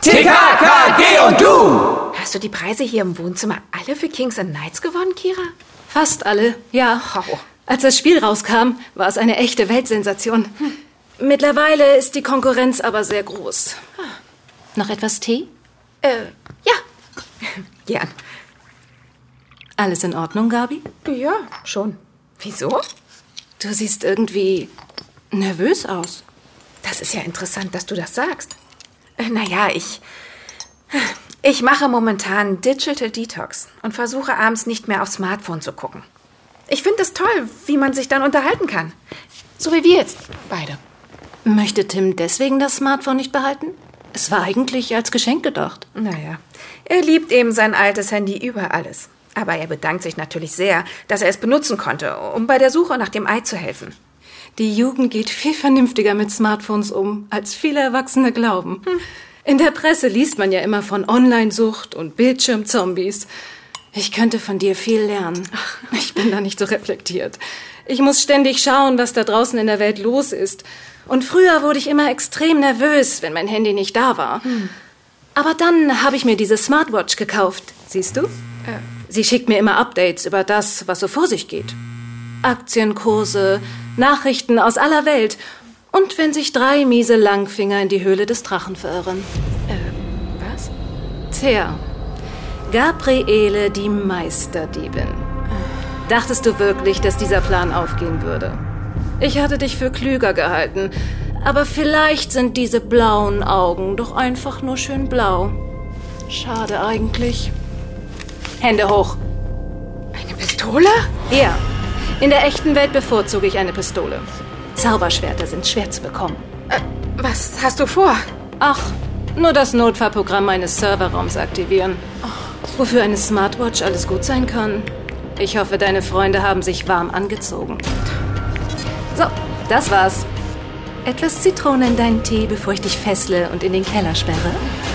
TKKG und du! Hast du die Preise hier im Wohnzimmer alle für Kings and Knights gewonnen, Kira? Fast alle, ja. Oh. Als das Spiel rauskam, war es eine echte Weltsensation. Mittlerweile ist die Konkurrenz aber sehr groß. Noch etwas Tee? Ja. Gern. Alles in Ordnung, Gabi? Ja, schon. Wieso? Du siehst irgendwie nervös aus. Das ist ja interessant, dass du das sagst. Naja, ich mache momentan Digital Detox und versuche abends nicht mehr aufs Smartphone zu gucken. Ich finde es toll, wie man sich dann unterhalten kann. So wie wir jetzt beide. Möchte Tim deswegen das Smartphone nicht behalten? Es war eigentlich als Geschenk gedacht. Naja, er liebt eben sein altes Handy über alles. Aber er bedankt sich natürlich sehr, dass er es benutzen konnte, um bei der Suche nach dem Ei zu helfen. Die Jugend geht viel vernünftiger mit Smartphones um, als viele Erwachsene glauben. In der Presse liest man ja immer von Online-Sucht und Bildschirmzombies. Ich könnte von dir viel lernen. Ich bin da nicht so reflektiert. Ich muss ständig schauen, was da draußen in der Welt los ist. Und früher wurde ich immer extrem nervös, wenn mein Handy nicht da war. Aber dann habe ich mir diese Smartwatch gekauft. Siehst du? Sie schickt mir immer Updates über das, was so vor sich geht. Aktienkurse, Nachrichten aus aller Welt. Und wenn sich 3 miese Langfinger in die Höhle des Drachen verirren. Was? Tja, Gabriele, die Meisterdiebin. Dachtest du wirklich, dass dieser Plan aufgehen würde? Ich hatte dich für klüger gehalten. Aber vielleicht sind diese blauen Augen doch einfach nur schön blau. Schade eigentlich. Hände hoch. Eine Pistole? Ja. In der echten Welt bevorzuge ich eine Pistole. Zauberschwerter sind schwer zu bekommen. Was hast du vor? Ach, nur das Notfallprogramm meines Serverraums aktivieren. Wofür eine Smartwatch alles gut sein kann. Ich hoffe, deine Freunde haben sich warm angezogen. So, das war's. Etwas Zitrone in deinen Tee, bevor ich dich fessle und in den Keller sperre?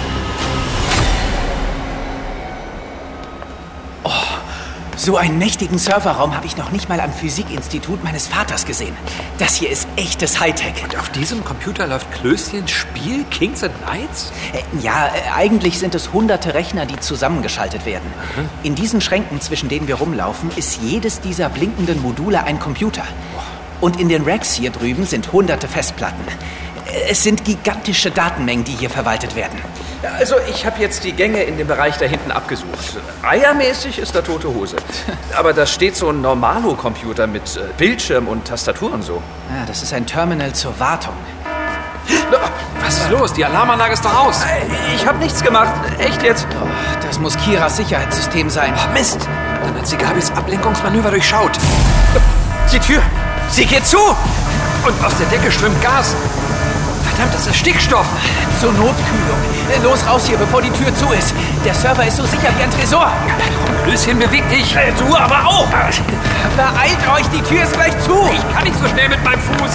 So einen mächtigen Serverraum habe ich noch nicht mal am Physikinstitut meines Vaters gesehen. Das hier ist echtes Hightech. Und auf diesem Computer läuft Klößchens Spiel Kings and Knights? Eigentlich sind es hunderte Rechner, die zusammengeschaltet werden. In diesen Schränken, zwischen denen wir rumlaufen, ist jedes dieser blinkenden Module ein Computer. Und in den Racks hier drüben sind hunderte Festplatten. Es sind gigantische Datenmengen, die hier verwaltet werden. Also ich habe jetzt die Gänge in dem Bereich da hinten abgesucht. Eiermäßig ist da tote Hose. Aber da steht so ein Normalo-Computer mit Bildschirm und Tastatur und so. Ja, das ist ein Terminal zur Wartung. Was ist los? Die Alarmanlage ist doch aus. Ich habe nichts gemacht. Echt jetzt? Oh, das muss Kiras Sicherheitssystem sein. Oh, Mist. Dann hat sie Gabis Ablenkungsmanöver durchschaut. Die Tür. Sie geht zu. Und aus der Decke strömt Gas. Verdammt, das ist Stickstoff. Zur Notkühlung. Los raus hier, bevor die Tür zu ist. Der Server ist so sicher wie ein Tresor. Klößchen, beweg dich. Du aber auch. Beeilt euch, die Tür ist gleich zu. Ich kann nicht so schnell mit meinem Fuß.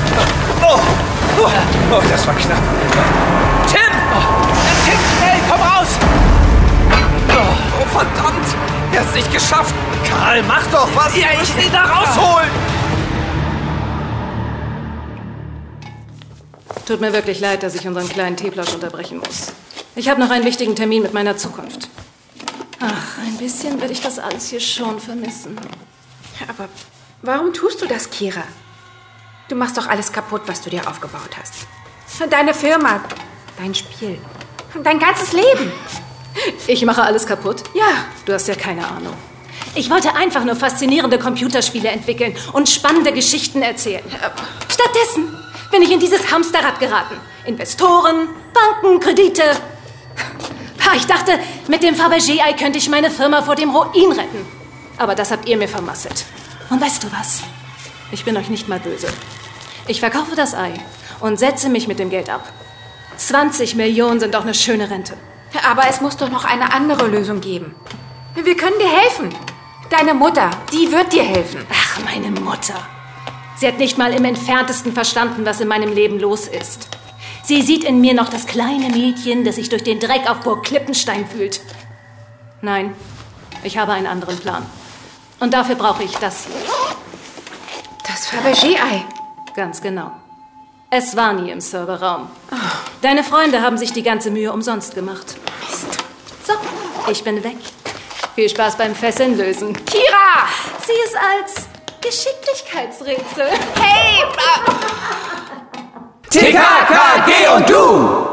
Oh, das war knapp. Tim! Tim, schnell, komm raus! Oh, verdammt. Er hat es nicht geschafft. Karl, mach doch was. Ja, ich will da rausholen. Tut mir wirklich leid, dass ich unseren kleinen Teeplausch unterbrechen muss. Ich habe noch einen wichtigen Termin mit meiner Zukunft. Ach, ein bisschen werde ich das alles hier schon vermissen. Aber warum tust du das, Kira? Du machst doch alles kaputt, was du dir aufgebaut hast. Deine Firma, dein Spiel, dein ganzes Leben. Ich mache alles kaputt? Ja. Du hast ja keine Ahnung. Ich wollte einfach nur faszinierende Computerspiele entwickeln und spannende Geschichten erzählen. Stattdessen bin ich in dieses Hamsterrad geraten. Investoren, Banken, Kredite. Ich dachte, mit dem Fabergé-Ei könnte ich meine Firma vor dem Ruin retten. Aber das habt ihr mir vermasselt. Und weißt du was? Ich bin euch nicht mal böse. Ich verkaufe das Ei und setze mich mit dem Geld ab. 20 Millionen sind doch eine schöne Rente. Aber es muss doch noch eine andere Lösung geben. Wir können dir helfen. Deine Mutter, die wird dir helfen. Ach, meine Mutter. Sie hat nicht mal im Entferntesten verstanden, was in meinem Leben los ist. Sie sieht in mir noch das kleine Mädchen, das sich durch den Dreck auf Burg Klippenstein fühlt. Nein, ich habe einen anderen Plan. Und dafür brauche ich das hier. Das Fabergé-Ei. Ganz genau. Es war nie im Serverraum. Deine Freunde haben sich die ganze Mühe umsonst gemacht. Mist. So, ich bin weg. Viel Spaß beim Fesseln lösen. Kira! Sieh es als Geschicklichkeitsrätsel. Hey! TKKG und du!